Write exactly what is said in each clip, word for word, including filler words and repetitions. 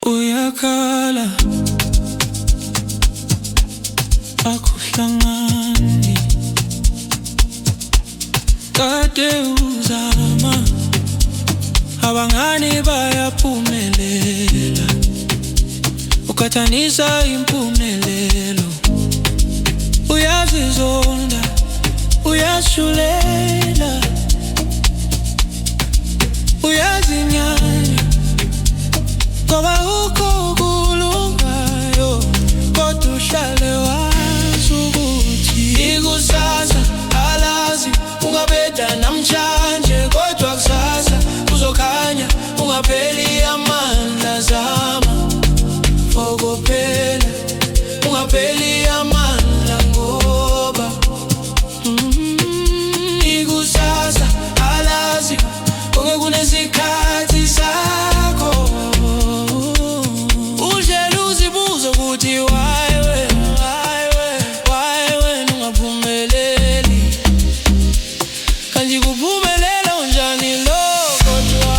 Uyakhala akuhlangani kade uzama abangani bayaphumelela ukathanisa impumelelo uyazizonda uyashulela uyazinyanya ngoba ukho kulungayo kodwa uhlale wazi ukuthi ikusasa alazi ungabeda namhlanje kodwa kusasa kuzokhanya ungapheli amandla zama fokophela ungapheli amandla ngoba ikusasa alazi konke kunesikhathi sakho uhleli uzibuza ukuthi why we why we why wena ungaphumeleli kanti kuphumelela unjani lo kodwa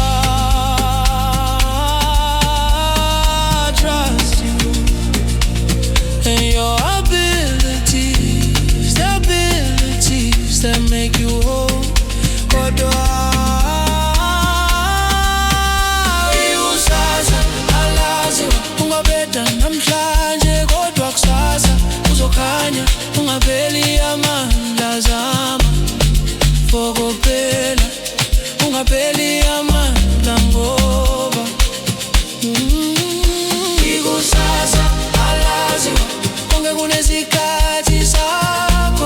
trust you and your abilities, the abilities that make you whole kodwa namhlanje kodwa kusasa kuzokhanya ungapheli amandla zama fokophela ungapheli amandla ngoba ikusasa alazi konke kunesikhathi sakho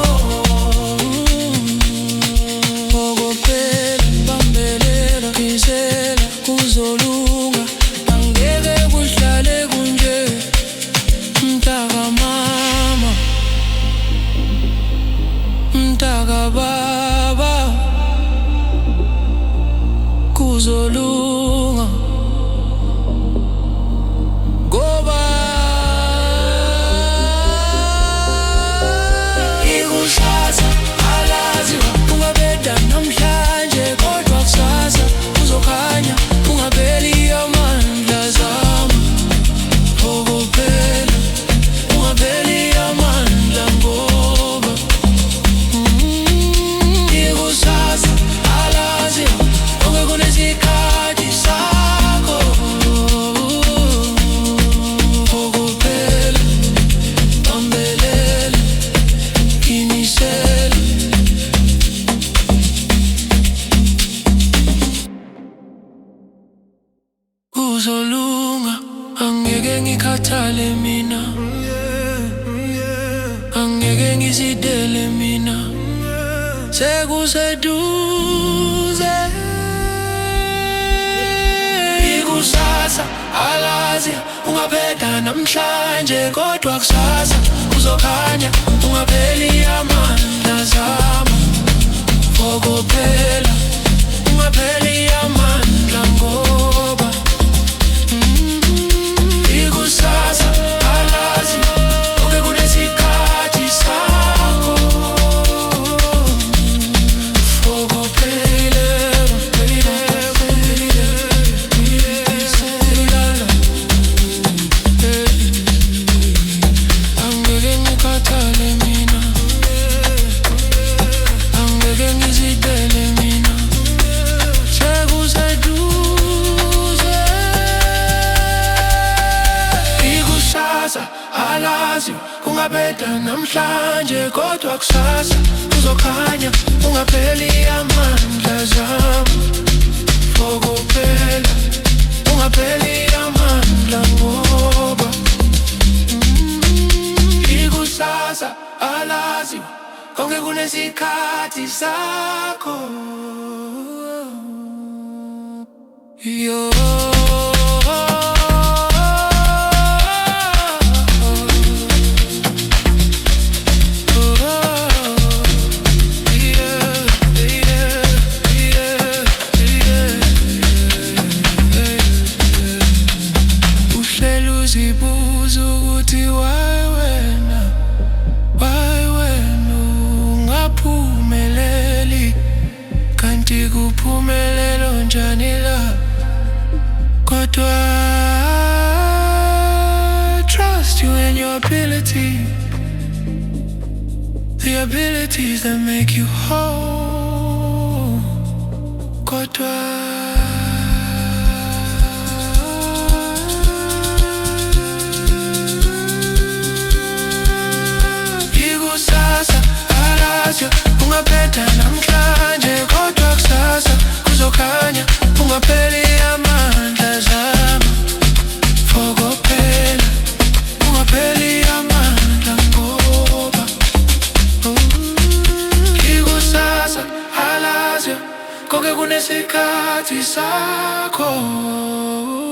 fokophela bambelela kisela kuzolunga angeke kuhlale kunje mtaka mama mtaka baba kuzolunga ngoba ikusasa alazi ungabeda namhlanje kodwa kusasa kuzokhanya ungapheli amandla zama fokophela ungapheli amandla ngoba ikusasa alazi konke kunesikhathi sakho fokophela bambelela inisela kuzolunga angeke ngikhathale mina angeke ngizidele mina sekuseduze ikusasa alazi ungabeda namhlanje kodwa kusasa kuzokhanya ungapheli amandla zama fokophela ungapheli amandla ngoba ikusasa alazi konke kunesikhathi sakho fokophela angeke ngikhathale mina angeke ngizidele mina sekuseduze ikusasa alazi kungabeda namhlanje kodwa kusasa kuzokhanya ungapheli amandla zama fokophela ungapheli amandla ngoba ikusasa alazi konke kunesikhathi sakho yo uzibuza ukuthi why wena why wena ungaphumeleli kanti kuphumelelo njani la kodwa and your ability, the abilities that make you whole. Kodwa ikusasa alazi ungaphetha namhlanje, kodwa kusasa kuzokhanya, ungapheli amandla zama fokophela, ungapheli amandla ngoba ikusasa alazi konke kunesikhathi sakho.